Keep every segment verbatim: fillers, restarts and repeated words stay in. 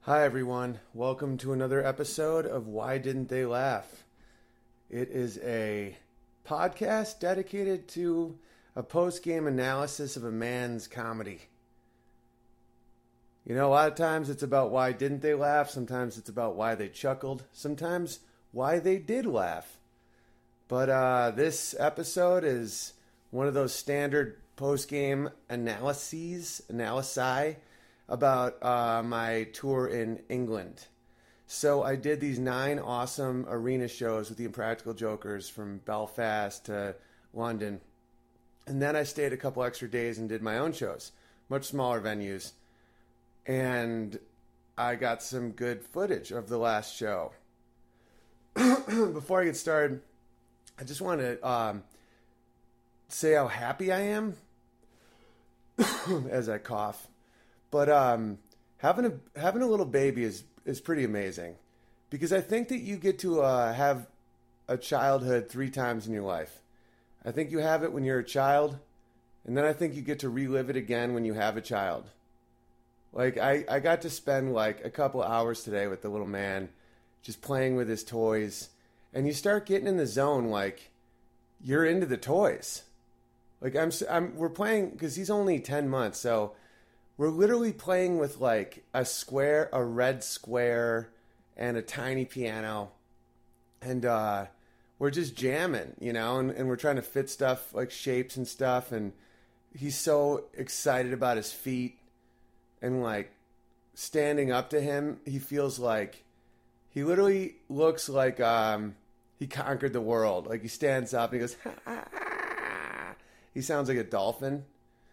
Hi, everyone. Welcome to another episode of Why Didn't They Laugh? It is a podcast dedicated to a post-game analysis of a man's comedy. You know, a lot of times it's about why didn't they laugh. Sometimes it's about why they chuckled. Sometimes why they did laugh. But uh, this episode is one of those standard post-game analyses, analysi, about uh, my tour in England. So I did these nine awesome arena shows with the Impractical Jokers from Belfast to London. And then I stayed a couple extra days and did my own shows, much smaller venues. And I got some good footage of the last show. Before I get started, I just want to um, say how happy I am as I cough. But um, having a having a little baby is, is pretty amazing, because I think that you get to uh, have a childhood three times in your life. I think you have it when you're a child, and then I think you get to relive it again when you have a child. Like, I, I got to spend like a couple hours today with the little man, just playing with his toys, and you start getting in the zone, like, you're into the toys. Like, I'm, I'm we're playing, because he's only ten months, so we're literally playing with like a square, a red square, and a tiny piano. And uh, we're just jamming, you know, and, and we're trying to fit stuff like shapes and stuff. And he's so excited about his feet. And like standing up to him, he feels like he literally looks like um, he conquered the world. Like he stands up and he goes, ha, ha, ha. He sounds like a dolphin.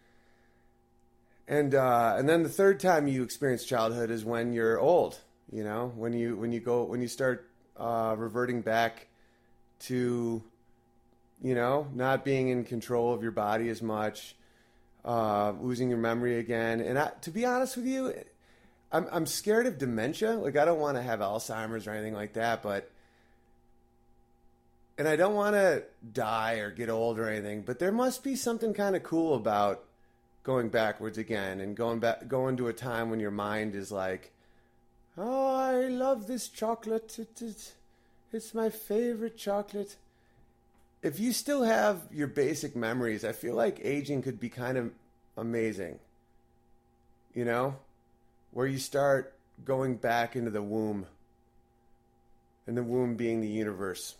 And uh, and then the third time you experience childhood is when you're old, you know, when you when you go when you start uh, reverting back to, you know, not being in control of your body as much, uh, losing your memory again. And I, to be honest with you, I'm I'm scared of dementia. Like, I don't want to have Alzheimer's or anything like that, but and I don't want to die or get old or anything. But there must be something kind of cool about going backwards again and going back, going to a time when your mind is like, oh, I love this chocolate. It, it, it's my favorite chocolate. If you still have your basic memories, I feel like aging could be kind of amazing. You know, where you start going back into the womb, and the womb being the universe.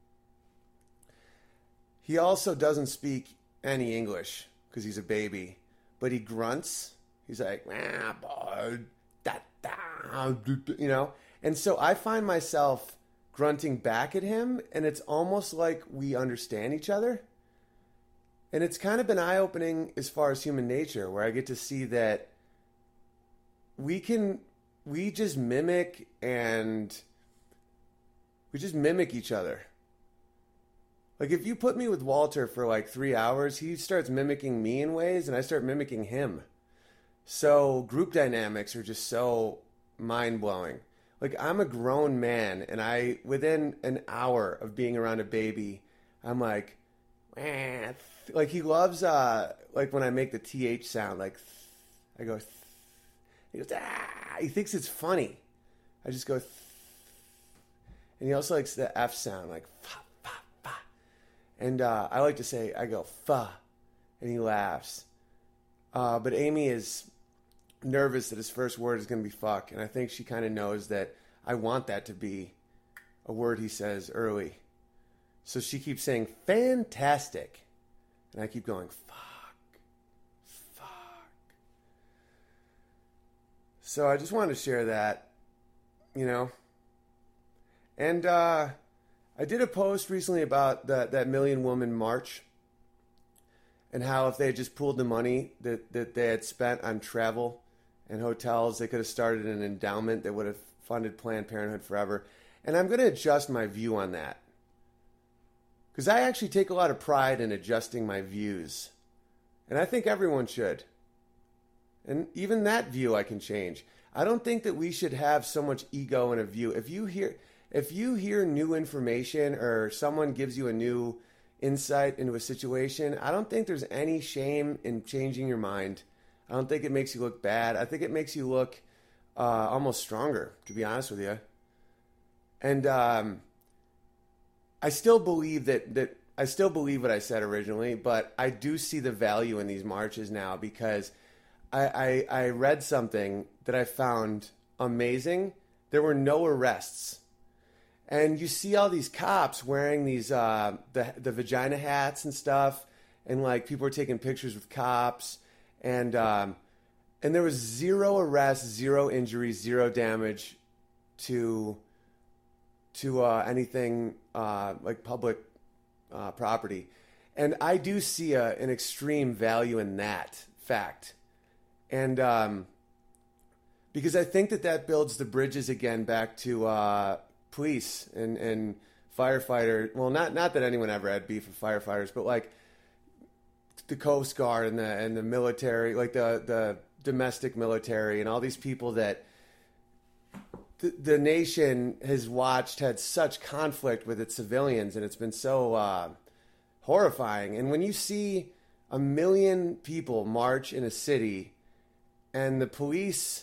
He also doesn't speak any English because he's a baby. But he grunts. He's like, ah, boy, da, da, you know? And so I find myself grunting back at him, and it's almost like we understand each other. And it's kind of been eye-opening as far as human nature, where I get to see that we can, we just mimic and we just mimic each other. Like, if you put me with Walter for like three hours, he starts mimicking me in ways, and I start mimicking him. So group dynamics are just so mind-blowing. Like, I'm a grown man, and I, within an hour of being around a baby, I'm like, eh. Like, he loves, uh, like, when I make the T H sound, like, I go, he goes, ah. He thinks it's funny. I just go, and he also likes the F sound, like, fa. And uh, I like to say, I go, fa, and he laughs. Uh, but Amy is nervous that his first word is going to be fuck, and I think she kind of knows that I want that to be a word he says early. So she keeps saying, fantastic. And I keep going, fuck, fuck. So I just wanted to share that, you know. And, uh... I did a post recently about that, that Million Woman March, and how if they had just pooled the money that, that they had spent on travel and hotels, they could have started an endowment that would have funded Planned Parenthood forever. And I'm going to adjust my view on that, because I actually take a lot of pride in adjusting my views. And I think everyone should. And even that view I can change. I don't think that we should have so much ego in a view. If you hear... If you hear new information or someone gives you a new insight into a situation, I don't think there's any shame in changing your mind. I don't think it makes you look bad. I think it makes you look uh, almost stronger, to be honest with you. And um, I still believe that that I still believe what I said originally, but I do see the value in these marches now because I, I, I read something that I found amazing. There were no arrests. And you see all these cops wearing these uh, the the vagina hats and stuff, and like people are taking pictures with cops, and um, and there was zero arrests, zero injuries, zero damage to to uh, anything uh, like public uh, property, and I do see a, an extreme value in that fact, and um, because I think that that builds the bridges again back to. Uh, police and, and firefighter. Well, not not that anyone ever had beef with firefighters, but like the Coast Guard and the and the military, like the the domestic military and all these people that the, the nation has watched had such conflict with its civilians, and it's been so uh, horrifying. And when you see a million people march in a city and the police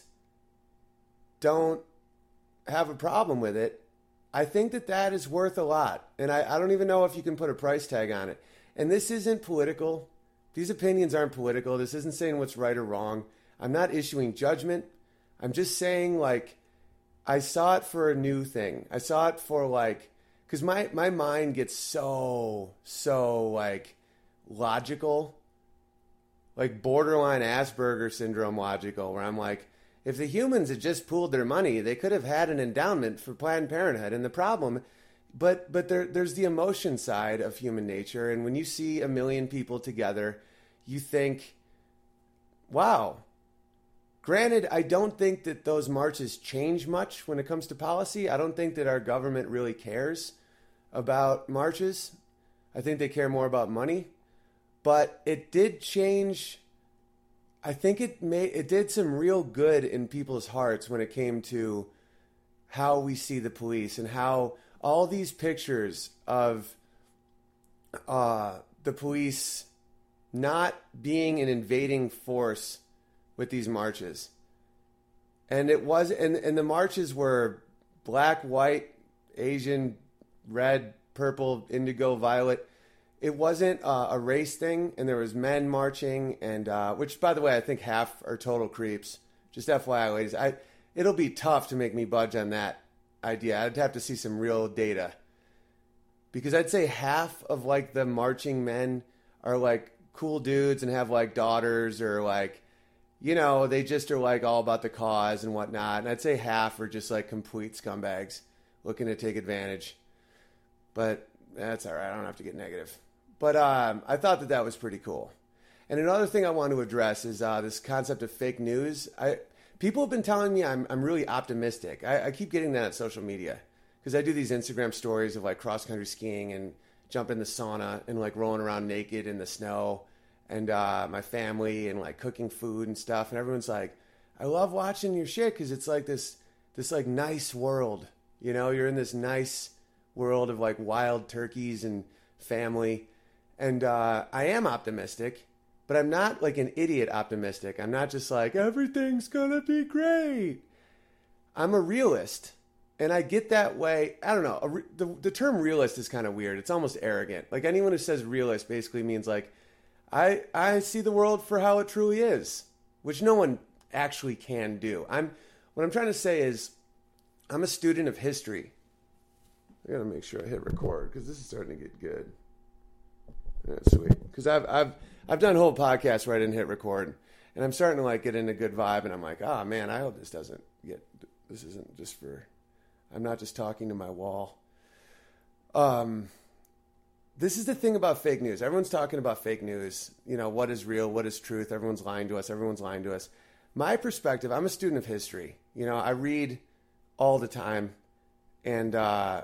don't have a problem with it, I think that that is worth a lot. And I, I don't even know if you can put a price tag on it. And this isn't political. These opinions aren't political. This isn't saying what's right or wrong. I'm not issuing judgment. I'm just saying, like, I saw it for a new thing. I saw it for, like, because my, my mind gets so, so, like, logical. Like, borderline Asperger syndrome logical, where I'm like, if the humans had just pooled their money, they could have had an endowment for Planned Parenthood. And the problem, but but there there's the emotion side of human nature. And when you see a million people together, you think, wow. Granted, I don't think that those marches change much when it comes to policy. I don't think that our government really cares about marches. I think they care more about money. But it did change. I think it made it did some real good in people's hearts when it came to how we see the police and how all these pictures of uh, the police not being an invading force with these marches. And it was and, and the marches were black, white, Asian, red, purple, indigo, violet. It wasn't uh, a race thing, and there was men marching, and uh, which, by the way, I think half are total creeps. Just F Y I, ladies. I, it'll be tough to make me budge on that idea. I'd have to see some real data. Because I'd say half of, like, the marching men are, like, cool dudes and have, like, daughters or, like, you know, they just are, like, all about the cause and whatnot. And I'd say half are just, like, complete scumbags looking to take advantage. But that's all right. I don't have to get negative. But um, I thought that that was pretty cool. And another thing I want to address is uh, this concept of fake news. I people have been telling me I'm I'm really optimistic. I, I keep getting that on social media because I do these Instagram stories of like cross country skiing and jump in the sauna and like rolling around naked in the snow and uh, my family and like cooking food and stuff. And everyone's like, I love watching your shit because it's like this this like nice world. You know, you're in this nice world of like wild turkeys and family. And uh, I am optimistic, but I'm not like an idiot optimistic. I'm not just like, everything's going to be great. I'm a realist, and I get that way. I don't know. A re- the, the term realist is kind of weird. It's almost arrogant. Like anyone who says realist basically means like, I I see the world for how it truly is, which no one actually can do. I'm what I'm trying to say is I'm a student of history. I got to make sure I hit record because this is starting to get good. That's sweet. Because I've I've I've done whole podcasts where I didn't hit record, and I'm starting to like get in a good vibe, and I'm like, oh man, I hope this doesn't get. This isn't just for. I'm not just talking to my wall. Um, this is the thing about fake news. Everyone's talking about fake news. You know, what is real? What is truth? Everyone's lying to us. Everyone's lying to us. My perspective. I'm a student of history. You know, I read all the time, and uh,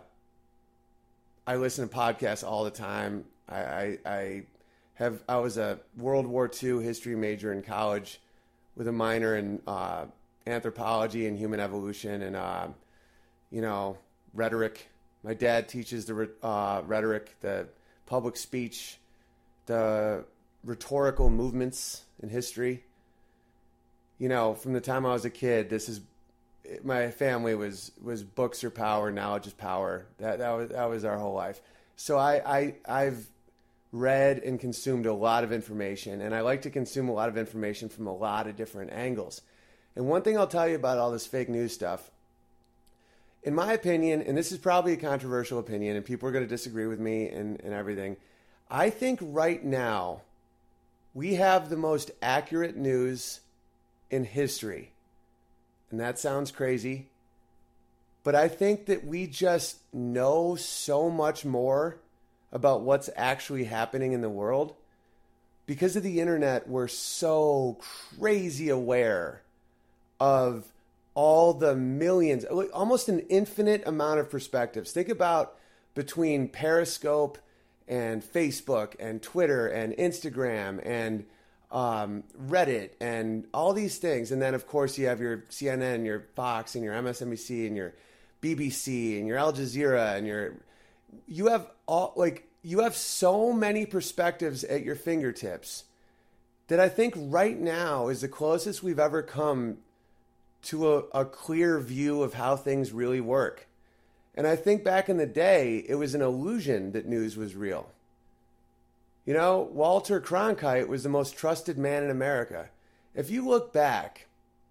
I listen to podcasts all the time. I, I, I have I was a World War Two history major in college with a minor in uh, anthropology and human evolution and, uh, you know, rhetoric. My dad teaches the uh, rhetoric, the public speech, the rhetorical movements in history. You know, from the time I was a kid, this is my family was was books or power, knowledge is power. That that was that was our whole life. So I, I I've read and consumed a lot of information, and I like to consume a lot of information from a lot of different angles. And one thing I'll tell you about all this fake news stuff, in my opinion, and this is probably a controversial opinion, and people are going to disagree with me and, and everything, I think right now we have the most accurate news in history. And that sounds crazy, but I think that we just know so much more about what's actually happening in the world. Because of the internet, we're so crazy aware of all the millions, almost an infinite amount of perspectives. Think about between Periscope and Facebook and Twitter and Instagram and Um, Reddit and all these things. And then, of course, you have your C N N, your Fox, and your M S N B C, and your B B C, and your Al Jazeera, and your... You have all, like, you have so many perspectives at your fingertips that I think right now is the closest we've ever come to a, a clear view of how things really work. And I think back in the day, it was an illusion that news was real. You know, Walter Cronkite was the most trusted man in America. If you look back,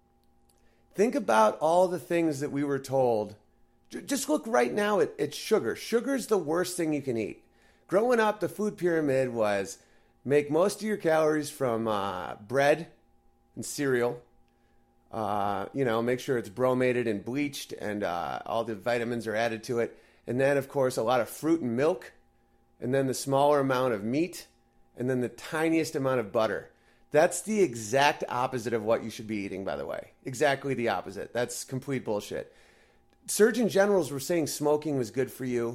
think about all the things that we were told. Just look right now at, at sugar. Sugar's the worst thing you can eat. Growing up, the food pyramid was make most of your calories from uh, bread and cereal. Uh, you know, make sure it's bromated and bleached and uh, all the vitamins are added to it. And then, of course, a lot of fruit and milk. And then the smaller amount of meat, and then the tiniest amount of butter. That's the exact opposite of what you should be eating, by the way. Exactly the opposite. That's complete bullshit. Surgeon generals were saying smoking was good for you.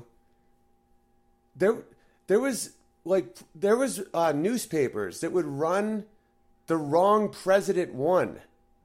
There, there was like there was uh, newspapers that would run the wrong president won.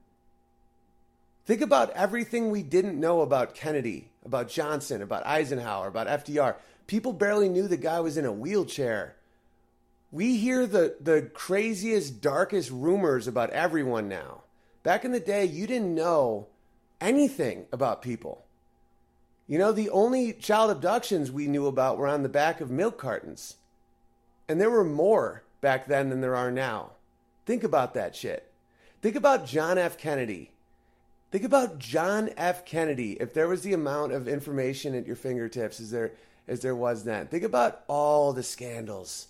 Think about everything we didn't know about Kennedy, about Johnson, about Eisenhower, about F D R. People barely knew the guy was in a wheelchair. We hear the, the craziest, darkest rumors about everyone now. Back in the day, you didn't know anything about people. You know, the only child abductions we knew about were on the back of milk cartons. And there were more back then than there are now. Think about that shit. Think about John F. Kennedy. Think about John F. Kennedy. If there was the amount of information at your fingertips as there as there was then. Think about all the scandals.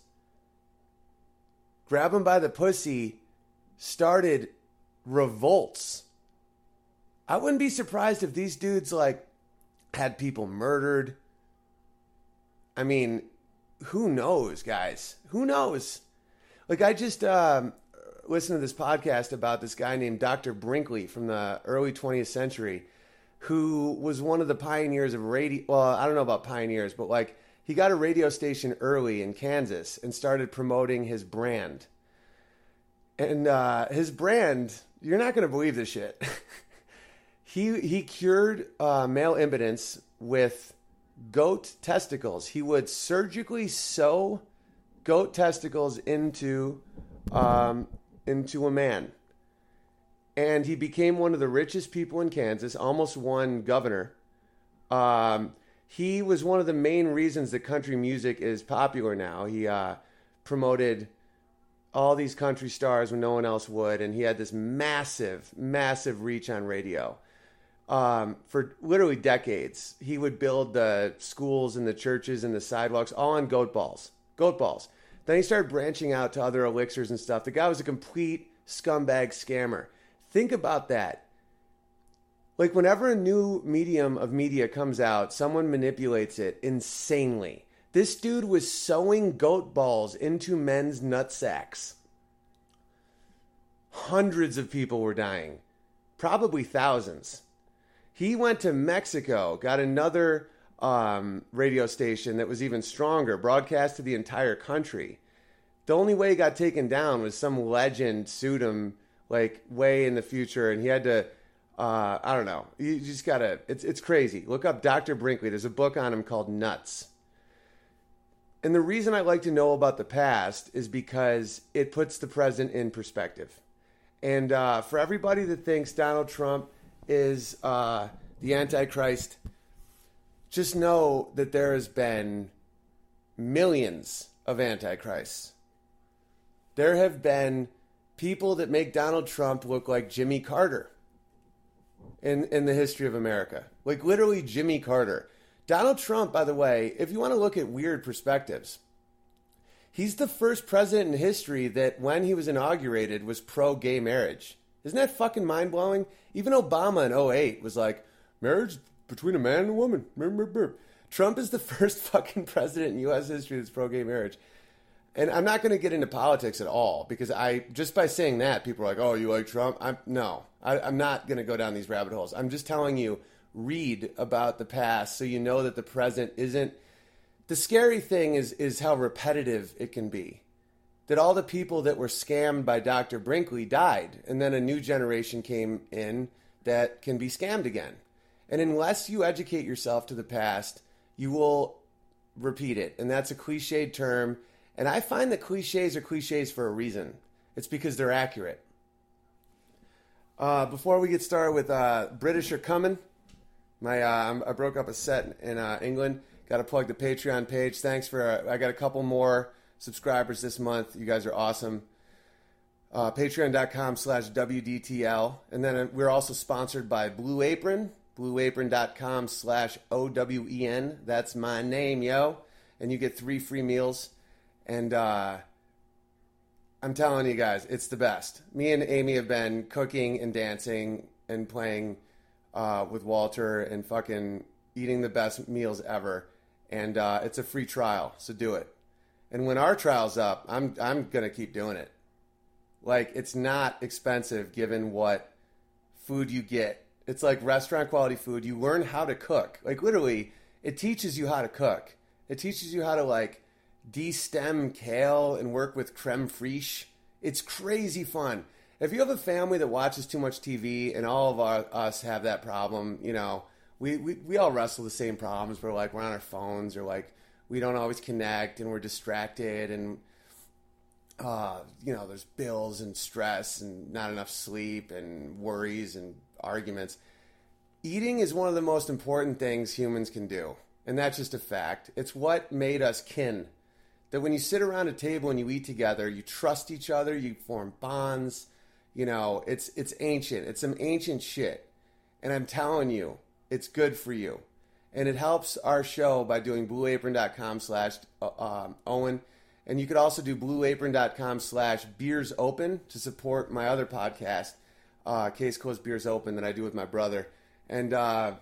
Grab him by the pussy started revolts. I wouldn't be surprised if these dudes like had people murdered. I mean, who knows, guys? Who knows? Like I just um, listened to this podcast about this guy named Doctor Brinkley from the early twentieth century, who was one of the pioneers of radio. Well, I don't know about pioneers, but like he got a radio station early in Kansas and started promoting his brand. And uh, his brand, you're not going to believe this shit. he he cured uh, male impotence with goat testicles. He would surgically sew goat testicles into um, into a man. And he became one of the richest people in Kansas, almost won governor. Um, he was one of the main reasons that country music is popular now. He uh, promoted all these country stars when no one else would, and he had this massive, massive reach on radio. Um, for literally decades, he would build the schools and the churches and the sidewalks all on goat balls. Goat balls. Then he started branching out to other elixirs and stuff. The guy was a complete scumbag scammer. Think about that. Like whenever a new medium of media comes out, someone manipulates it insanely. This dude was sewing goat balls into men's nutsacks. Hundreds of people were dying. Probably thousands. He went to Mexico, got another um, radio station that was even stronger, broadcast to the entire country. The only way he got taken down was some legend sued him like way in the future, and he had to, uh, I don't know. You just gotta, it's it's crazy. Look up Doctor Brinkley. There's a book on him called Nuts. And the reason I like to know about the past is because it puts the present in perspective. And uh, for everybody that thinks Donald Trump is uh, the Antichrist, just know that there has been millions of Antichrists. There have been people that make Donald Trump look like Jimmy Carter in, in the history of America. Like literally Jimmy Carter. Donald Trump, by the way, if you want to look at weird perspectives, he's the first president in history that when he was inaugurated was pro-gay marriage. Isn't that fucking mind-blowing? Even Obama in oh eight was like, marriage between a man and a woman. Trump is the first fucking president in U S history that's pro-gay marriage. And I'm not going to get into politics at all because I, just by saying that, people are like, oh, you like Trump? I'm, no, I, I'm not going to go down these rabbit holes. I'm just telling you, read about the past so you know that the present isn't. The scary thing is is how repetitive it can be. That all the people that were scammed by Doctor Brinkley died, and then a new generation came in that can be scammed again. And unless you educate yourself to the past, you will repeat it. And that's a cliched term. And I find that cliches are cliches for a reason. It's because they're accurate. Uh, before we get started with uh, British Are Coming, my uh, I broke up a set in uh, England. Got to plug the Patreon page. Thanks for, uh, I got a couple more subscribers this month. You guys are awesome. Uh, Patreon.com slash WDTL. And then we're also sponsored by Blue Apron. BlueApron.com slash O W E N. That's my name, yo. And you get three free meals. And uh, I'm telling you guys, it's the best. Me and Amy have been cooking and dancing and playing uh, with Walter and fucking eating the best meals ever. And uh, it's a free trial, so do it. And when our trial's up, I'm I'm gonna keep doing it. Like, it's not expensive given what food you get. It's like restaurant quality food. You learn how to cook. Like, literally, it teaches you how to cook. It teaches you how to, like, de-stem kale and work with creme fraiche. It's crazy fun. If you have a family that watches too much T V, and all of our, us have that problem, you know, we, we, we all wrestle the same problems. We're like, we're on our phones, or like, we don't always connect, and we're distracted, and, uh, you know, there's bills and stress and not enough sleep and worries and arguments. Eating is one of the most important things humans can do. And that's just a fact. It's what made us kin. That when you sit around a table and you eat together, you trust each other, you form bonds. You know, it's it's ancient. It's some ancient shit. And I'm telling you, it's good for you. And it helps our show by doing blueapron.com slash Owen. And you could also do blueapron.com slash beers open to support my other podcast, uh, Case Closed Beers Open, that I do with my brother. And, uh,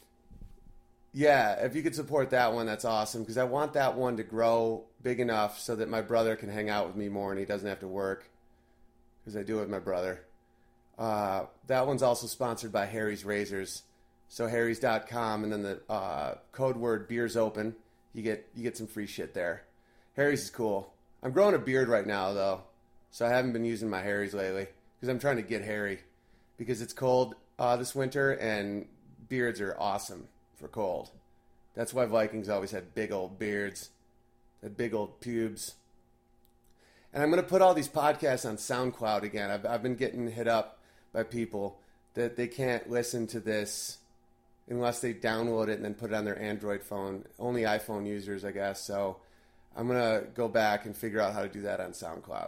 yeah, if you could support that one, that's awesome, because I want that one to grow big enough so that my brother can hang out with me more and he doesn't have to work, because I do it with my brother. Uh, that one's also sponsored by Harry's Razors. So harrys dot com, and then the uh, code word beers open. You get you get some free shit there. Harry's is cool. I'm growing a beard right now, though, so I haven't been using my Harry's lately, because I'm trying to get hairy, because it's cold uh, this winter, and beards are awesome for cold. That's why Vikings always had big old beards, had big old pubes. And I'm going to put all these podcasts on SoundCloud again. I've, I've been getting hit up by people that they can't listen to this unless they download it and then put it on their Android phone. Only iPhone users, I guess. So I'm going to go back and figure out how to do that on SoundCloud.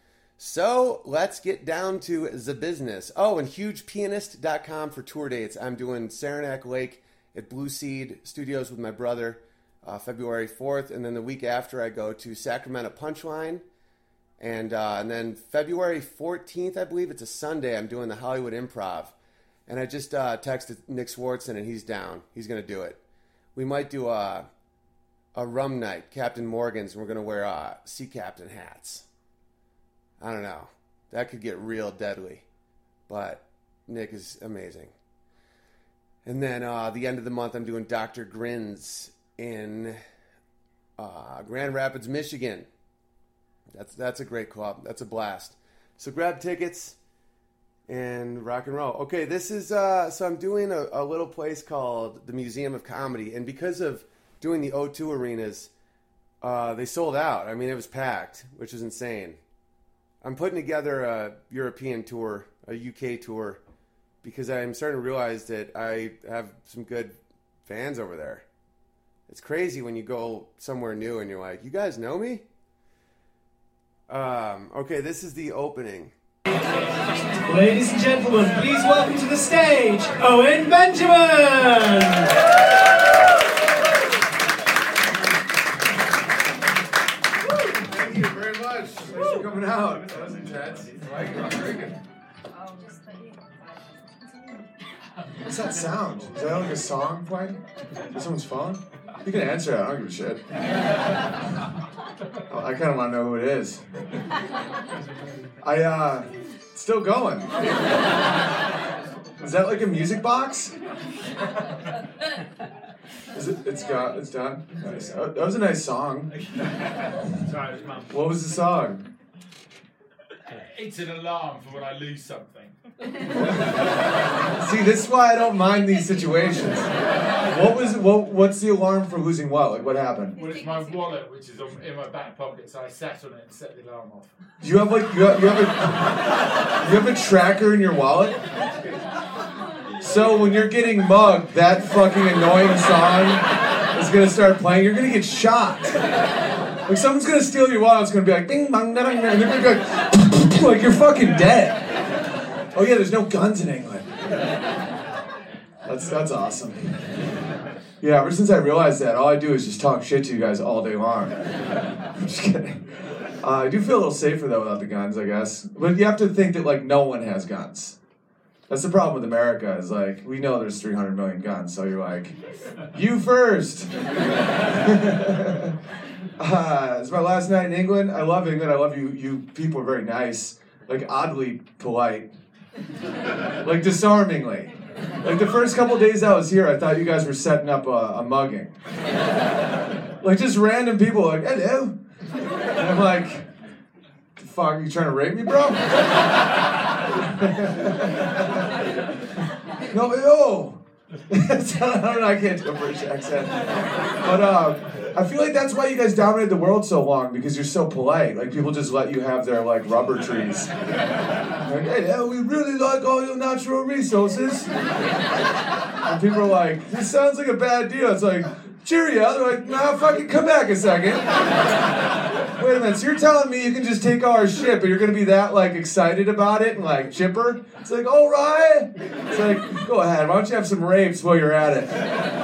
So let's get down to the business. Oh, and huge pianist dot com for tour dates. I'm doing Saranac Lake at Blue Seed Studios with my brother uh, February fourth. And then the week after, I go to Sacramento Punchline. And uh, and then February fourteenth, I believe, it's a Sunday, I'm doing the Hollywood Improv. And I just uh, texted Nick Swartzen, and he's down. He's going to do it. We might do a, a rum night, Captain Morgan's, and we're going to wear uh, sea captain hats. I don't know. That could get real deadly. But Nick is amazing. And then uh, the end of the month, I'm doing Doctor Grins in uh, Grand Rapids, Michigan. That's that's a great club. That's a blast. So grab tickets and rock and roll. Okay, this is, uh, so I'm doing a, a little place called the Museum of Comedy. And because of doing the O two arenas, uh, they sold out. I mean, it was packed, which is insane. I'm putting together a European tour, a U K tour, because I'm starting to realize that I have some good fans over there. It's crazy when you go somewhere new and you're like, you guys know me? Um, okay, this is the opening. Ladies and gentlemen, please welcome to the stage, Owen Benjamin! Thank you very much. Thanks for coming out. That was intense. I like it. I'm drinking. What's that sound? Is that like a song playing? Is someone's phone? You can answer it. I don't give a shit. Oh, I kind of want to know who it is. I, uh, it's still going. Is that like a music box? Is it? It's got. It's done. Nice. That was a nice song. Sorry, Mum. What was the song? It's an alarm for when I lose something. See, this is why I don't mind these situations. What was what? What's the alarm for losing what? Like, what happened? Well, it's my wallet, which is on, in my back pocket, so I sat on it and set the alarm off. Do you have like you have, you have a you have a tracker in your wallet? So when you're getting mugged, that fucking annoying song is gonna start playing. You're gonna get shot. Like someone's gonna steal your wallet. It's gonna be like ding bang dang, and they're gonna be like, like you're fucking dead. Oh yeah, there's no guns in England. That's that's awesome. Yeah, ever since I realized that, all I do is just talk shit to you guys all day long. I'm just kidding. Uh, I do feel a little safer though without the guns, I guess. But you have to think that like no one has guns. That's the problem with America. Is like we know there's three hundred million guns, so you're like, you first. uh, it's my last night in England. I love England. I love you. You people are very nice, like oddly polite. Like disarmingly. Like the first couple days I was here, I thought you guys were setting up a, a mugging. Like just random people like, hello. And I'm like, the fuck, are you trying to rape me, bro? No, yo. I don't know, I can't do a British accent. But uh, I feel like that's why you guys dominated the world so long, because you're so polite. Like people just let you have their like rubber trees. Like, hey, yeah, we really like all your natural resources. And people are like, this sounds like a bad deal. It's like, cheerio. They're like, nah, fucking come back a second. Wait a minute, so you're telling me you can just take all our shit, but you're gonna be that like excited about it and like chipper? It's like, all right. It's like, go ahead, why don't you have some rapes while you're at it?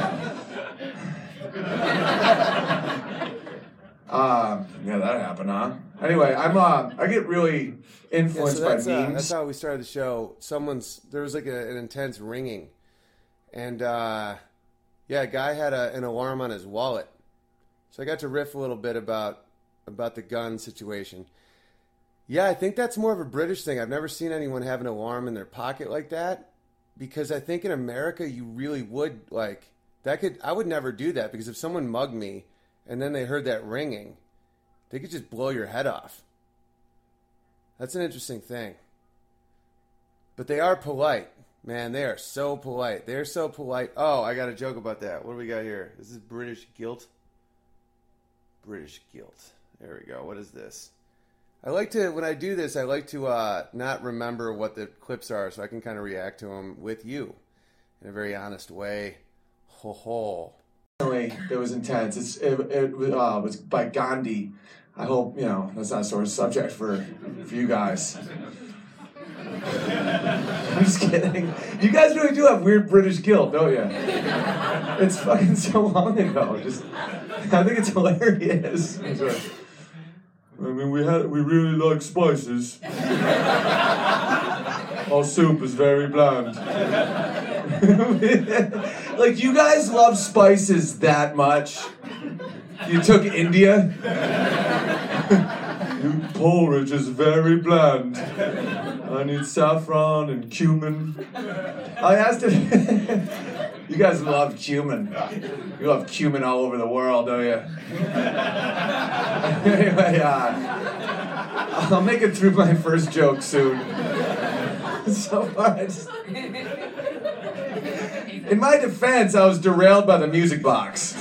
Um, yeah, that happened, huh? Anyway, I'm uh, I get really influenced yeah, so that's, by memes. Uh, that's how we started the show. Someone's there was like a, an intense ringing, and uh, yeah, a guy had a, an alarm on his wallet. So I got to riff a little bit about about the gun situation. Yeah, I think that's more of a British thing. I've never seen anyone have an alarm in their pocket like that, because I think in America you really would like that could I would never do that, because if someone mugged me and then they heard that ringing, they could just blow your head off. That's an interesting thing. But they are polite. Man, they are so polite. They're so polite. Oh, I got a joke about that. What do we got here? This is British guilt. British guilt. There we go. What is this? I like to, when I do this, I like to uh, not remember what the clips are, so I can kind of react to them with you in a very honest way. Ho ho. It was intense. It's, it it uh, was by Gandhi. I hope, you know, that's not a sort of subject for, for you guys. I'm just kidding. You guys really do have weird British guilt, don't you? It's fucking so long ago. Just, I think it's hilarious. It's like, I mean, we had we really like spices. Our soup is very bland. Like, you guys love spices that much? You took India? Your porridge is very bland. I need saffron and cumin. I asked if... You guys love cumin. You love cumin all over the world, don't you? Anyway, uh, I'll make it through my first joke soon. So far, I just... In my defense, I was derailed by the music box.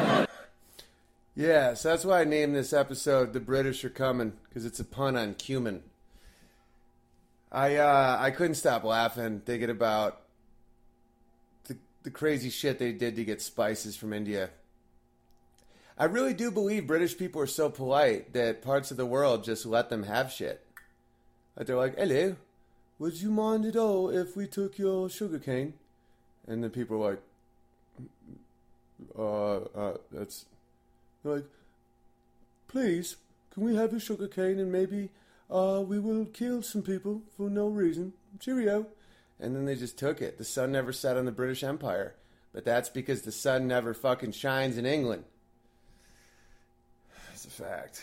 Yeah, so that's why I named this episode The British Are Coming, because it's a pun on cumin. I uh, I couldn't stop laughing thinking about the the crazy shit they did to get spices from India. I really do believe British people are so polite that parts of the world just let them have shit. Like they're like, "Hello, would you mind at all if we took your sugarcane?" And then people are like, "Uh, uh, that's." They're like, "Please, can we have your sugarcane and maybe uh we will kill some people for no reason. Cheerio." And then they just took it. The sun never set on the British Empire, but that's because the sun never fucking shines in England. It's a fact.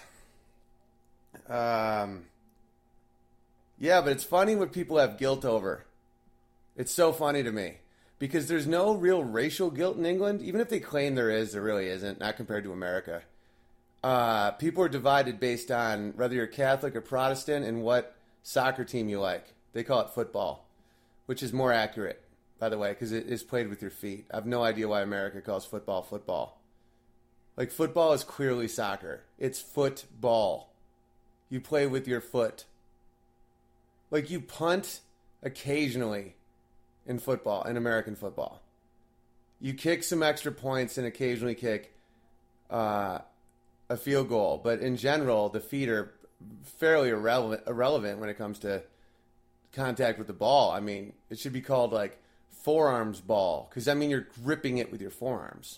Um. Yeah, but it's funny what people have guilt over. It's so funny to me. Because there's no real racial guilt in England. Even if they claim there is, there really isn't. Not compared to America. Uh, people are divided based on whether you're Catholic or Protestant and what soccer team you like. They call it football. Which is more accurate, by the way, because it is played with your feet. I have no idea why America calls football football. Like, football is clearly soccer. It's football. You play with your foot. Like, you punt occasionally in football, in American football. You kick some extra points and occasionally kick uh, a field goal. But in general, the feet are fairly irrelevant, irrelevant when it comes to contact with the ball. I mean, it should be called, like, forearms ball. Because, I mean, you're gripping it with your forearms.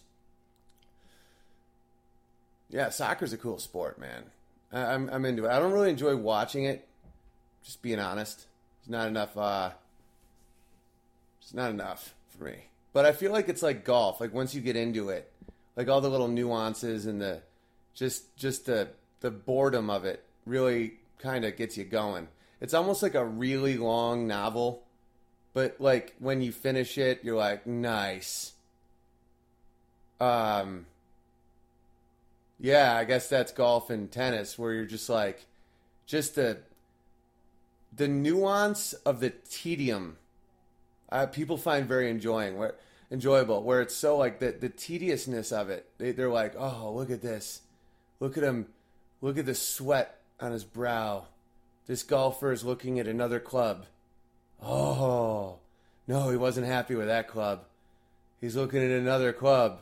Yeah, soccer's a cool sport, man. I, I'm, I'm into it. I don't really enjoy watching it. Just being honest, it's not enough. Uh, it's not enough for me. But I feel like it's like golf. Like once you get into it, like all the little nuances and the just just the the boredom of it really kind of gets you going. It's almost like a really long novel, but like when you finish it, you're like, nice. Um. Yeah, I guess that's golf and tennis, where you're just like, just the. The nuance of the tedium, uh, people find very enjoying, where, enjoyable. Where it's so like the the tediousness of it. They, they're like, oh, look at this, look at him, look at the sweat on his brow. This golfer is looking at another club. Oh, no, he wasn't happy with that club. He's looking at another club.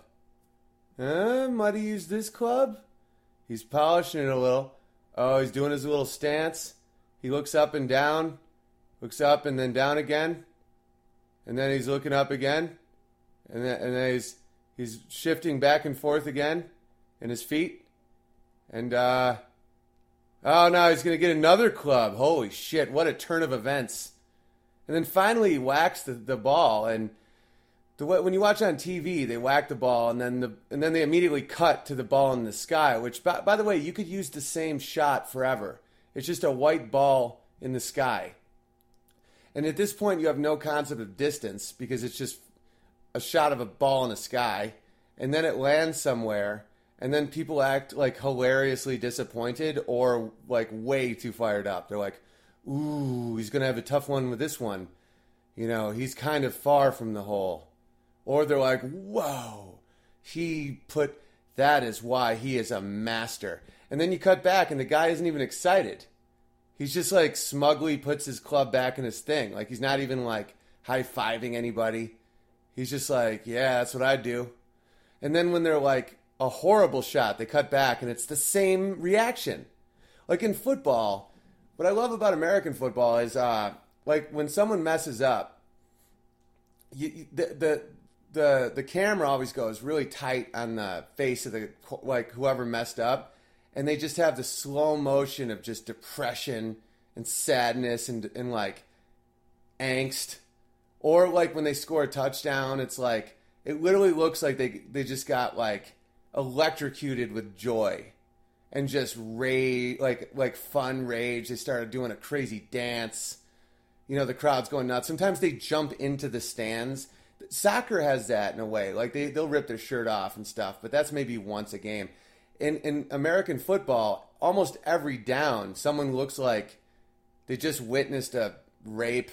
Huh? Might he use this club? He's polishing it a little. Oh, he's doing his little stance. He looks up and down, looks up and then down again, and then he's looking up again, and then, and then he's he's shifting back and forth again in his feet, and uh, oh, now he's gonna get another club. Holy shit! What a turn of events! And then finally he whacks the, the ball, and the way, when you watch on T V, they whack the ball, and then the and then they immediately cut to the ball in the sky. Which, by, by the way, you could use the same shot forever. It's just a white ball in the sky. And at this point, you have no concept of distance because it's just a shot of a ball in the sky. And then it lands somewhere. And then people act like hilariously disappointed or like way too fired up. They're like, ooh, he's going to have a tough one with this one. You know, he's kind of far from the hole. Or they're like, whoa, he put, that is why he is a master. And then you cut back and the guy isn't even excited. He's just like smugly puts his club back in his thing. Like he's not even like high-fiving anybody. He's just like, yeah, that's what I do. And then when they're like a horrible shot, they cut back and it's the same reaction. Like in football, what I love about American football is uh, like when someone messes up, you, you, the, the the the camera always goes really tight on the face of the like whoever messed up. And they just have the slow motion of just depression and sadness and, and like angst. Or like when they score a touchdown, it's like, it literally looks like they they just got like electrocuted with joy and just rage, like like fun rage. They started doing a crazy dance. You know, the crowd's going nuts. Sometimes they jump into the stands. Soccer has that in a way. Like they, they'll rip their shirt off and stuff, but that's maybe once a game. In in American football, almost every down, someone looks like they just witnessed a rape,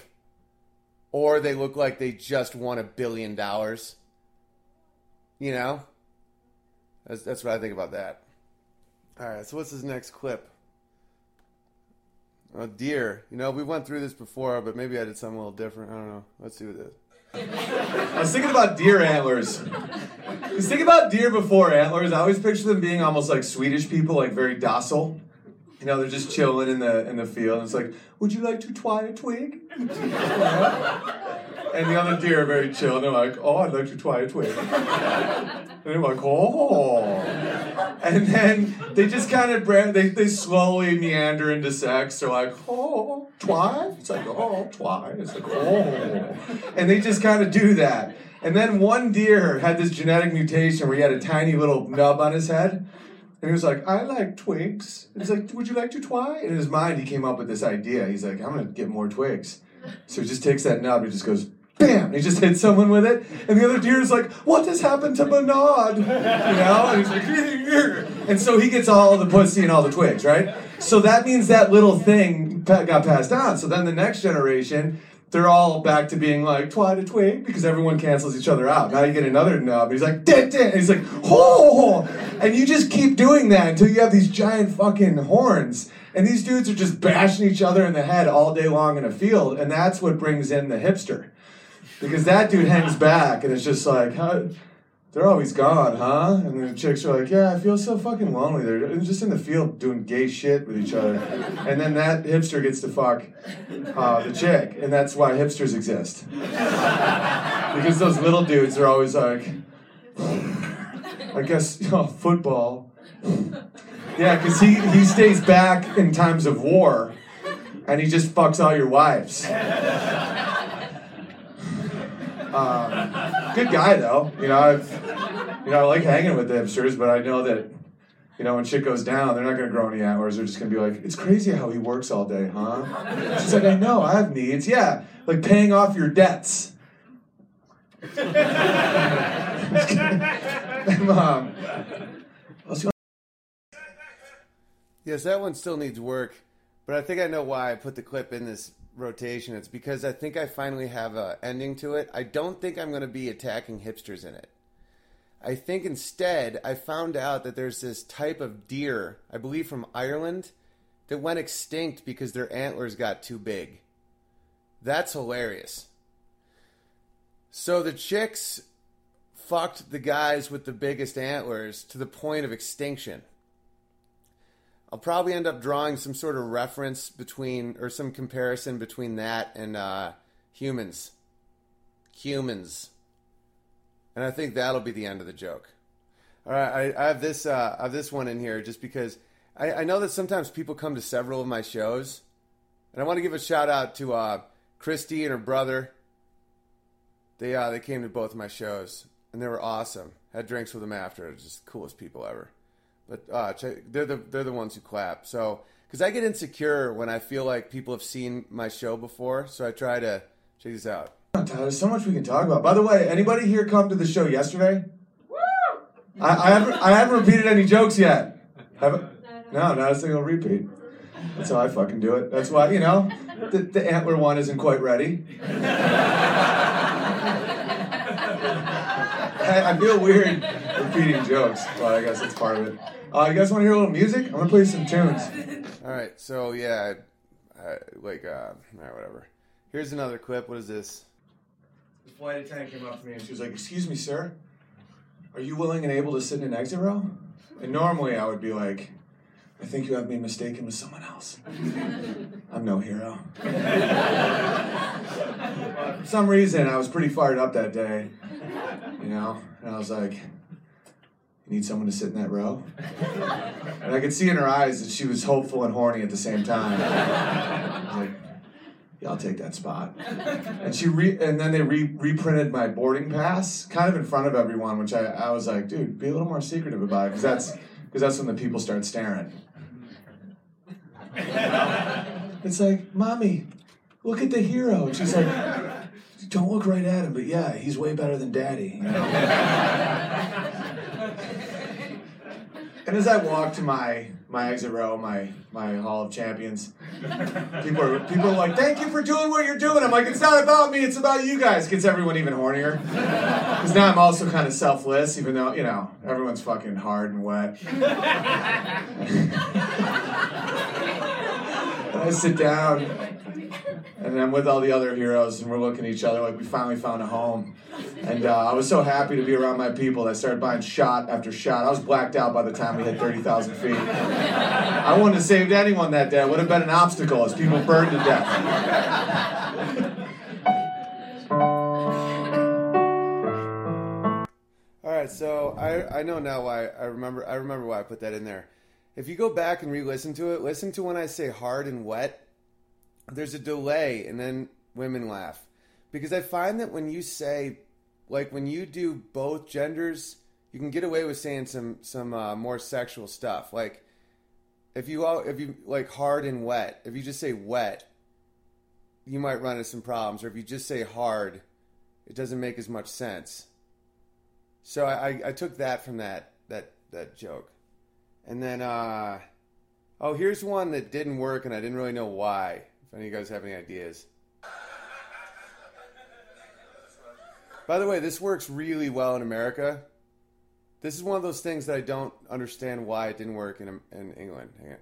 or they look like they just won a billion dollars. You know? That's, that's what I think about that. All right, so what's this next clip? Oh, deer. You know, we went through this before, but maybe I did something a little different. I don't know. Let's see what it is. I was thinking about deer antlers. I was thinking about deer before antlers. I always picture them being almost like Swedish people, like very docile. You know, they're just chilling in the in the field. And it's like, would you like to try a twig? And the other deer are very chill. And they're like, oh, I'd like to try a twig. And they're like, oh. And then they just kind of, they, they slowly meander into sex. They're like, oh, twy? It's like, oh, twy. It's like, oh. And they just kind of do that. And then one deer had this genetic mutation where he had a tiny little nub on his head. And he was like, I like twigs. And he's like, would you like to twy? And in his mind, he came up with this idea. He's like, I'm going to get more twigs. So he just takes that nub and he just goes, bam! And he just hits someone with it. And the other deer is like, what has happened to Bernard? You know? And he's like, and so he gets all the pussy and all the twigs, right? So that means that little thing got passed on. So then the next generation, they're all back to being like, twy to twig, because everyone cancels each other out. Now you get another nub, and he's like, dit, dit, and he's like, ho! And you just keep doing that until you have these giant fucking horns. And these dudes are just bashing each other in the head all day long in a field, and that's what brings in the hipster. Because that dude hangs back, and it's just like, huh? They're always gone, huh? And the chicks are like, yeah, I feel so fucking lonely. They're just in the field doing gay shit with each other. And then that hipster gets to fuck uh, the chick, and that's why hipsters exist. Because those little dudes are always like, I guess, you know, football. Yeah, because he, he stays back in times of war, and he just fucks all your wives. Um, good guy though, you know. I've, you know, I like hanging with the hipsters, but I know that, you know, when shit goes down, they're not gonna grow any antlers. They're just gonna be like, "It's crazy how he works all day, huh?" She's like, "I know, I have needs. Yeah, like paying off your debts." um, Yes, that one still needs work, but I think I know why I put the clip in this rotation. It's because I think I finally have an ending to it. I don't think I'm going to be attacking hipsters in it. I think instead I found out that there's this type of deer, I believe from Ireland, that went extinct because their antlers got too big. That's hilarious. So the chicks fucked the guys with the biggest antlers to the point of extinction. I'll probably end up drawing some sort of reference between, or some comparison between that and uh, humans. Humans. And I think that'll be the end of the joke. All right, I, I have this uh, I have this one in here just because I, I know that sometimes people come to several of my shows. And I want to give a shout out to uh, Christy and her brother. They uh, they came to both of my shows, and they were awesome. Had drinks with them after. Just the coolest people ever. But uh, they're the they're the ones who clap. So, because I get insecure when I feel like people have seen my show before, so I try to check this out. There's so much we can talk about. By the way, anybody here come to the show yesterday? Woo! I, I haven't I haven't repeated any jokes yet. Have No, not a single repeat. That's how I fucking do it. That's why, you know, the, the antler one isn't quite ready. I, I feel weird repeating jokes, but I guess it's part of it. Uh, you guys want to hear a little music? I'm going to play some tunes. All right, so yeah, I, I, like, uh, all right, whatever. Here's another clip. What is this? The flight attendant came up to me and she was like, excuse me, sir, are you willing and able to sit in an exit row? And normally I would be like, I think you have me mistaken with someone else. I'm no hero. uh, for some reason, I was pretty fired up that day, you know, and I was like, you need someone to sit in that row? And I could see in her eyes that she was hopeful and horny at the same time. I was like, yeah, I'll take that spot. And she re- and then they re- reprinted my boarding pass, kind of in front of everyone, which I, I was like, dude, be a little more secretive about it, because that's, because that's when the people start staring. It's like, Mommy, look at the hero. And she's like, don't look right at him, but yeah, he's way better than Daddy. You know? And as I walk to my my exit row, my my Hall of Champions, people are people are like, thank you for doing what you're doing. I'm like, it's not about me, it's about you guys. Gets everyone even hornier. Because now I'm also kind of selfless, even though, you know, everyone's fucking hard and wet. I sit down, and I'm with all the other heroes, and we're looking at each other like we finally found a home. And uh, I was so happy to be around my people that I started buying shot after shot. I was blacked out by the time we hit thirty thousand feet. I wouldn't have saved anyone that day. It would have been an obstacle as people burned to death. All right, so I I know now why I remember I remember why I put that in there. If you go back and re-listen to it, listen to when I say hard and wet. There's a delay, and then women laugh, because I find that when you say, like when you do both genders, you can get away with saying some some uh, more sexual stuff. Like if you all if you like hard and wet, if you just say wet, you might run into some problems. Or if you just say hard, it doesn't make as much sense. So I, I, I took that from that that that joke. And then, uh, oh, here's one that didn't work, and I didn't really know why. If any of you guys have any ideas. By the way, this works really well in America. This is one of those things that I don't understand why it didn't work in in England. Hang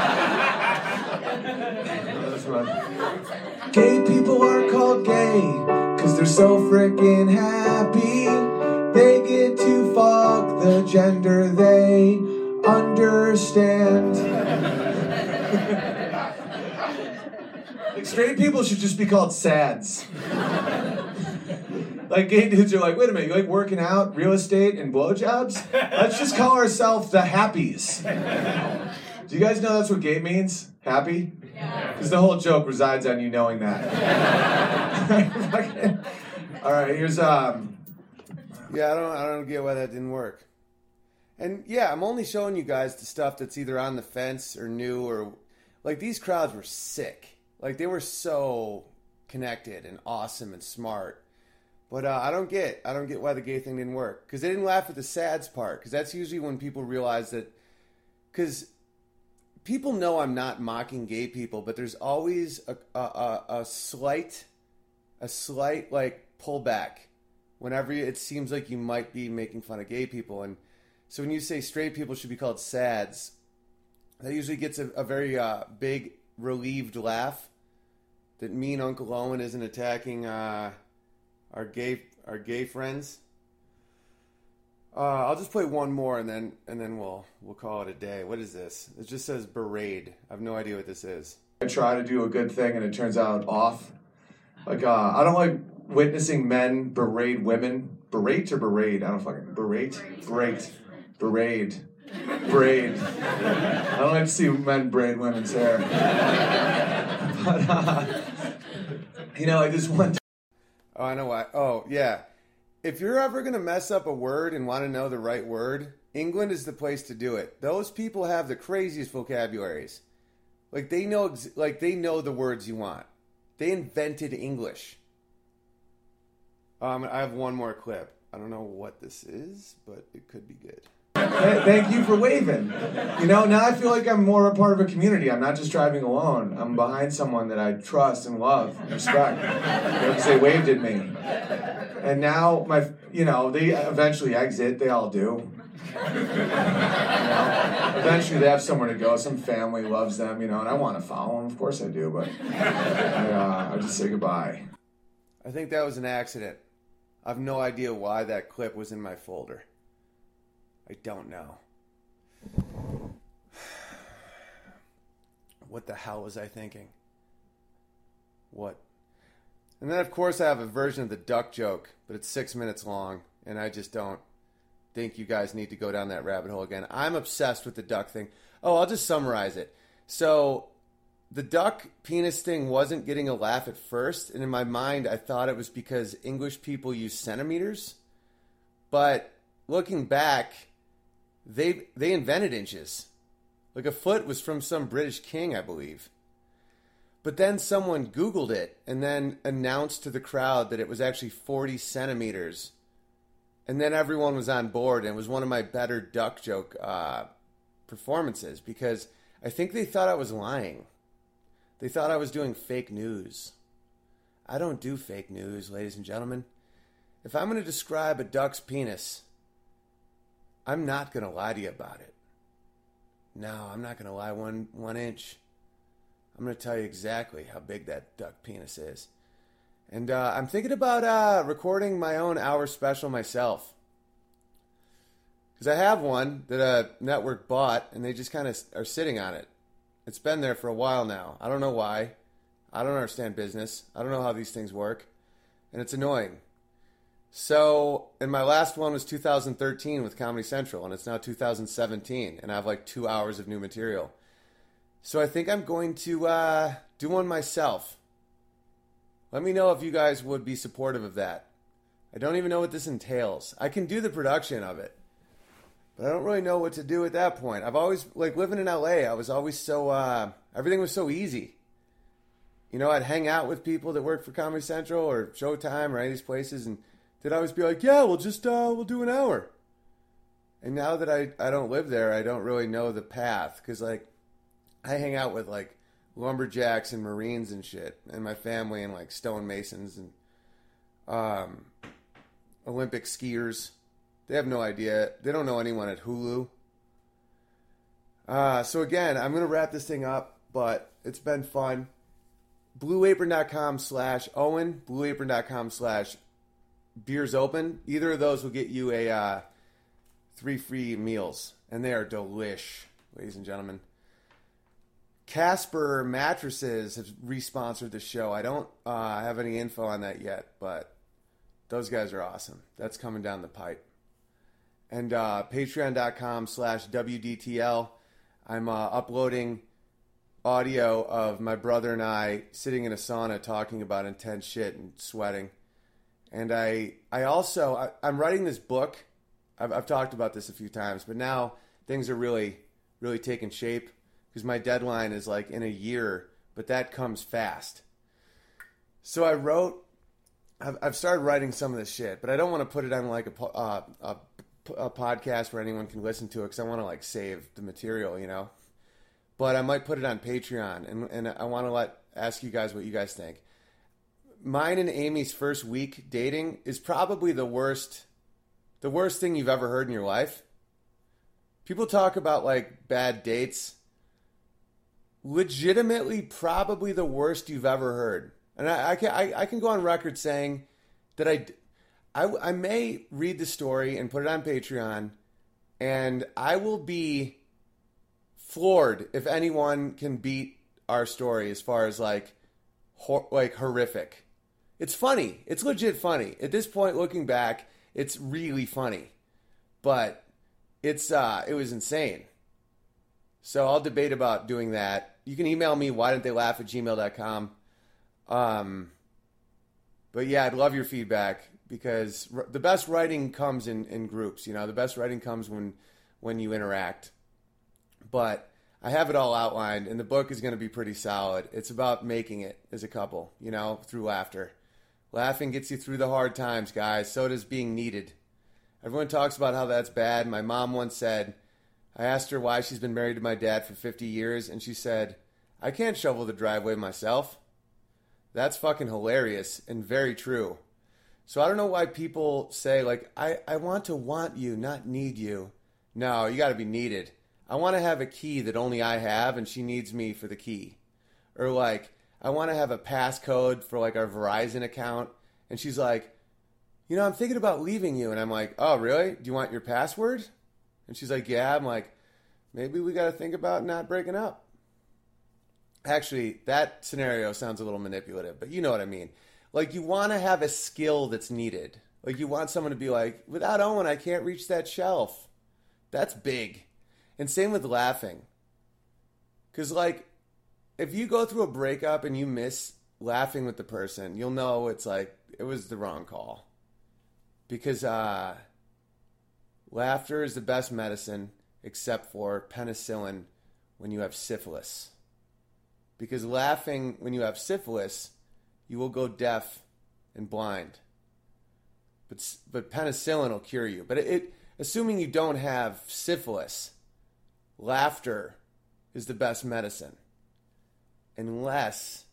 on. Gay people are called gay because they're so freaking happy. They get to fuck the gender they understand. Like, straight people should just be called sads. Like, gay dudes are like, wait a minute, you like working out, real estate, and blowjobs? Let's just call ourselves the happies. Do you guys know that's what gay means? Happy? Yeah. Because the whole joke resides on you knowing that. All right, here's um. Yeah, I don't, I don't get why that didn't work. And yeah, I'm only showing you guys the stuff that's either on the fence or new, or like these crowds were sick. Like they were so connected and awesome and smart. But uh, I don't get, I don't get why the gay thing didn't work, because they didn't laugh at the sads part. Because that's usually when people realize that, because people know I'm not mocking gay people, but there's always a a, a, a slight, a slight like pullback whenever it seems like you might be making fun of gay people. And so when you say straight people should be called sads, that usually gets a, a very uh, big relieved laugh that mean Uncle Owen isn't attacking uh, our gay our gay friends. Uh, I'll just play one more and then and then we'll we'll call it a day. What is this? It just says berate. I have no idea what this is. I try to do a good thing and it turns out off. Like uh, I don't like witnessing men berate women. Berate or berate? I don't fucking berate. Berate. Berate. Braid. I don't like to see men braid women's hair. But uh, you know, I just want. To- oh, I know why. Oh, yeah. If you're ever going to mess up a word and want to know the right word, England is the place to do it. Those people have the craziest vocabularies. Like they know, like they know the words you want. They invented English. Um, I have one more clip. I don't know what this is, but it could be good. Thank you for waving. You know, now I feel like I'm more a part of a community. I'm not just driving alone. I'm behind someone that I trust and love and respect. Because they waved at me. And now, my, you know, they eventually exit. They all do. You know, eventually they have somewhere to go. Some family loves them, you know, and I want to follow them. Of course I do, but I, uh, I just say goodbye. I think that was an accident. I have no idea why that clip was in my folder. I don't know. What the hell was I thinking? What? And then, of course, I have a version of the duck joke, but it's six minutes long, and I just don't think you guys need to go down that rabbit hole again. I'm obsessed with the duck thing. Oh, I'll just summarize it. So, the duck penis thing wasn't getting a laugh at first, and in my mind, I thought it was because English people use centimeters. But looking back, they they invented inches. Like a foot was from some British king, I believe. But then someone Googled it and then announced to the crowd that it was actually forty centimeters. And then everyone was on board, and it was one of my better duck joke uh, performances, because I think they thought I was lying. They thought I was doing fake news. I don't do fake news, ladies and gentlemen. If I'm going to describe a duck's penis, I'm not going to lie to you about it. No, I'm not going to lie one one inch. I'm going to tell you exactly how big that duck penis is. And uh, I'm thinking about uh, recording my own hour special myself. Because I have one that a network bought, and they just kind of are sitting on it. It's been there for a while now. I don't know why. I don't understand business. I don't know how these things work. And it's annoying. So, and my last one was two thousand thirteen with Comedy Central, and it's now two thousand seventeen, and I have like two hours of new material. So I think I'm going to uh, do one myself. Let me know if you guys would be supportive of that. I don't even know what this entails. I can do the production of it, but I don't really know what to do at that point. I've always, like living in L A, I was always so, uh, everything was so easy. You know, I'd hang out with people that worked for Comedy Central or Showtime or any of these places, and they'd always be like, yeah, we'll just, uh, we'll do an hour. And now that I, I don't live there, I don't really know the path, because, like, I hang out with, like, lumberjacks and Marines and shit, and my family, and, like, stonemasons and um, Olympic skiers. They have no idea. They don't know anyone at Hulu. Uh, so, again, I'm going to wrap this thing up, but it's been fun. BlueApron.com slash Owen, BlueApron.com slash Beers Open. Either of those will get you a uh, three free meals, and they are delish, ladies and gentlemen. Casper Mattresses have re-sponsored the show. I don't uh, have any info on that yet, but those guys are awesome. That's coming down the pipe. And uh, Patreon.com slash WDTL. I'm uh, uploading audio of my brother and I sitting in a sauna talking about intense shit and sweating. And I I also, I, I'm writing this book. I've, I've talked about this a few times, but now things are really, really taking shape because my deadline is like in a year, but that comes fast. So I wrote, I've, I've started writing some of this shit, but I don't want to put it on like a, uh, a, a podcast where anyone can listen to it because I want to like save the material, you know? But I might put it on Patreon, and, and I want to let ask you guys what you guys think. Mine and Amy's first week dating is probably the worst, the worst thing you've ever heard in your life. People talk about like bad dates. Legitimately, probably the worst you've ever heard. And I, I can I, I can go on record saying that I, I, I may read the story and put it on Patreon, and I will be floored if anyone can beat our story as far as like, hor- like horrific. It's funny. It's legit funny. At this point, looking back, it's really funny. But it's uh, it was insane. So I'll debate about doing that. You can email me, why didn't they laugh at gmail dot com. Um, but yeah, I'd love your feedback because r- the best writing comes in, in groups. You know, the best writing comes when when you interact. But I have it all outlined, and the book is going to be pretty solid. It's about making it as a couple, you know, through laughter. Laughing gets you through the hard times, guys. So does being needed. Everyone talks about how that's bad. My mom once said, I asked her why she's been married to my dad for fifty years, and she said, I can't shovel the driveway myself. That's fucking hilarious and very true. So I don't know why people say, like, I, I want to want you, not need you. No, you got to be needed. I want to have a key that only I have, and she needs me for the key. Or, like, I want to have a passcode for, like, our Verizon account, and she's like, you know, I'm thinking about leaving you. And I'm like, oh, really? Do you want your password? And she's like, yeah. I'm like, maybe we got to think about not breaking up. Actually, that scenario sounds a little manipulative, but you know what I mean. Like, you want to have a skill that's needed. Like, you want someone to be like, without Owen, I can't reach that shelf. That's big. And same with laughing. Because, like, if you go through a breakup and you miss laughing with the person, you'll know it's like, it was the wrong call. Because uh, laughter is the best medicine except for penicillin when you have syphilis. Because laughing when you have syphilis, you will go deaf and blind. But but penicillin will cure you. But it, it assuming you don't have syphilis, laughter is the best medicine. Unless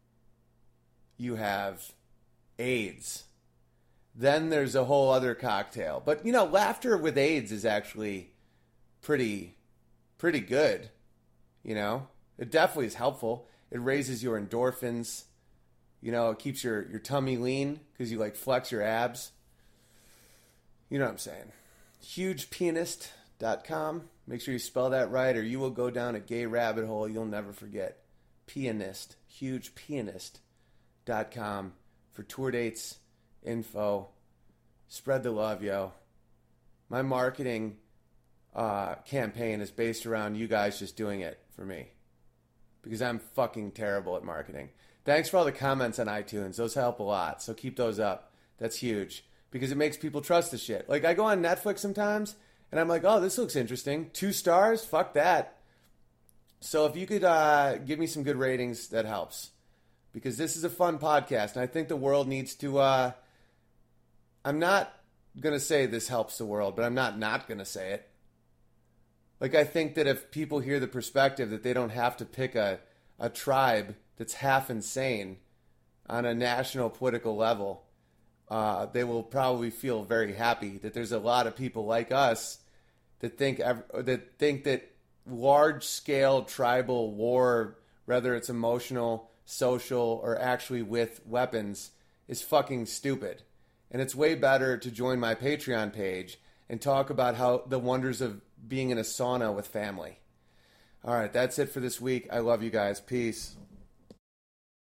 you have AIDS. Then there's a whole other cocktail. But, you know, laughter with AIDS is actually pretty, pretty good. You know? It definitely is helpful. It raises your endorphins. You know, it keeps your, your tummy lean because you like flex your abs. You know what I'm saying. huge pianist dot com. Make sure you spell that right or you will go down a gay rabbit hole you'll never forget. Pianist. huge pianist dot com for tour dates, info. Spread the love, yo. My marketing uh, campaign is based around you guys just doing it for me. Because I'm fucking terrible at marketing. Thanks for all the comments on iTunes. Those help a lot. So keep those up. That's huge. Because it makes people trust the shit. Like, I go on Netflix sometimes, and I'm like, oh, this looks interesting. Two stars? Fuck that. So if you could uh, give me some good ratings, that helps. Because this is a fun podcast, and I think the world needs to... Uh, I'm not going to say this helps the world, but I'm not not going to say it. Like, I think that if people hear the perspective that they don't have to pick a, a tribe that's half insane on a national political level, uh, they will probably feel very happy that there's a lot of people like us that think that think that large-scale tribal war, whether it's emotional, social, or actually with weapons, is fucking stupid. And it's way better to join my Patreon page and talk about how the wonders of being in a sauna with family. All right, that's it for this week. I love you guys. Peace.